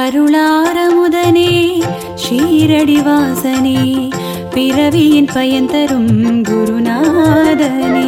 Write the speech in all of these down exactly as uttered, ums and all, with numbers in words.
அருளாரமுதனே ஷீரடிவாசனே பிறவியின் பயன் தரும் குருநாதனே.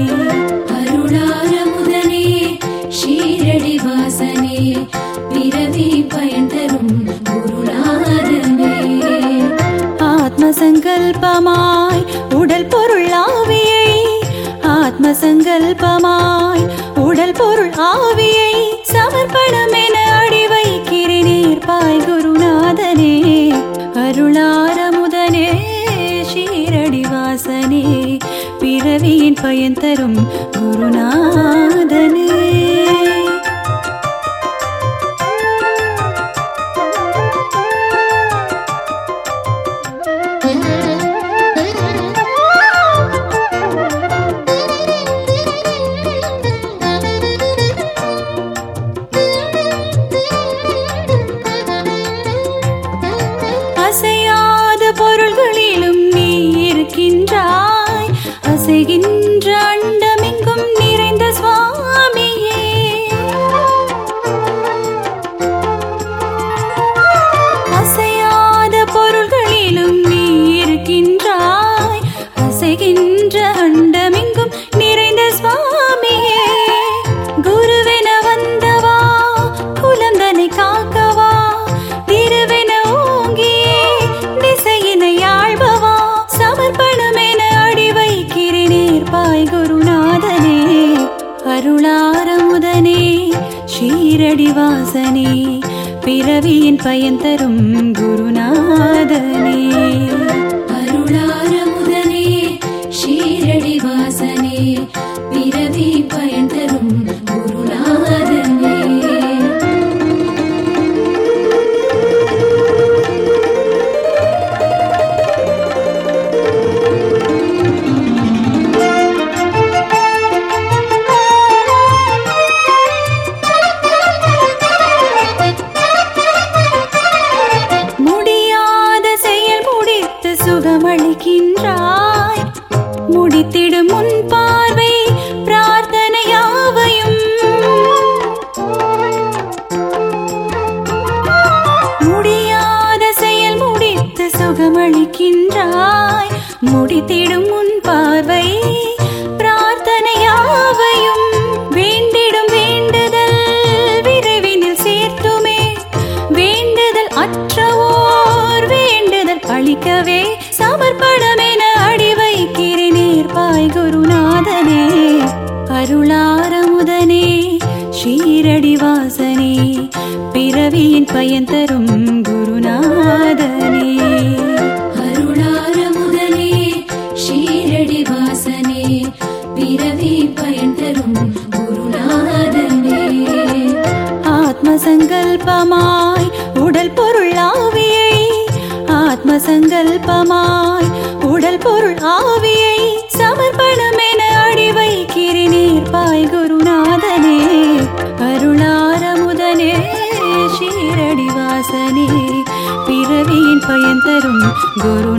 அருளாரமுதனே ஷீரடிவாசனே பிறவி பயன் தரும் குருநாதனே. ஆத்ம சங்கல்பமாய் உடல் பொருள் ஆவியை ஆத்ம சங்கல்பமாய் உடல் பொருள் ஆவியை சமர்ப்பணம் என அடி வைக்கிறேன் பாய் குருநாதனே. அருளாரமுதனே ஷீரடிவாசனே பிறவியின் பயன் தரும் குருநாதனே. அசையாத பொருள்களிலும் நீ இருக்கின்றாய், அசைகின்ற அண்டமெங்கும் நிறைந்த சுவாமியே. அசையாத பொருள்களிலும் நீ இருக்கின்றாய், அசைகின்ற அண்டமெங்கும் நிறைந்த சுவாமியே. குருவென வந்தவா குலந்தனை காக்கவா, திருவென ஓங்கியே திசையினை ஆள்பவா, சமர்ப்பணம் என அடி வைக்கிறேன் பாய் குருநாதனே. அருளாரமுதனே ஷீரடிவாசனே பிறவியின் பயன் தரும் குருநாதனே. அருளாரமுதனே ஷீரடிவாசனே பிறவி பயன் தரும் குருநாதனே. முடியாத செயல் முடித்து சுகமளிக்கின்றாய், முடித்திடும் முன் பார்வை பிரார்த்தனையாவையும். முடியாத செயல் முடித்து சுகமளிக்கின்றாய், முடித்திடும் முன் பார்வை பிரார்த்தனையாவையும். வேண்டிடும் வேண்டுதல் விரைவினில் சேர்த்துமே, வேண்டுதல் அற்றவோர் வேண்டுதல் அளிக்கவே சமர்ப்பணம் என அடி வைக்கிறேன் பாய் குருநாதனே. அருளாரமுதனே ஷீரடிவாசனே பிறவியின் பயன் தரும் குருநாதனே. அருளாரமுதனே ஷீரடிவாசனே பிறவி பயன் தரும் குருநாதனே. ஆத்ம சங்கல்பமாய் உடல் பொருள் ஆவியை ஆத்ம சங்கல்பமாய் உடல் பொருள் ஆவியை சமர்ப்பணம் என அடி வைக்கிறேன் பாய் குருநாதனே. அருளாரமுதனே ஷீரடிவாசனே பிறவியின் பயன் தரும் குரு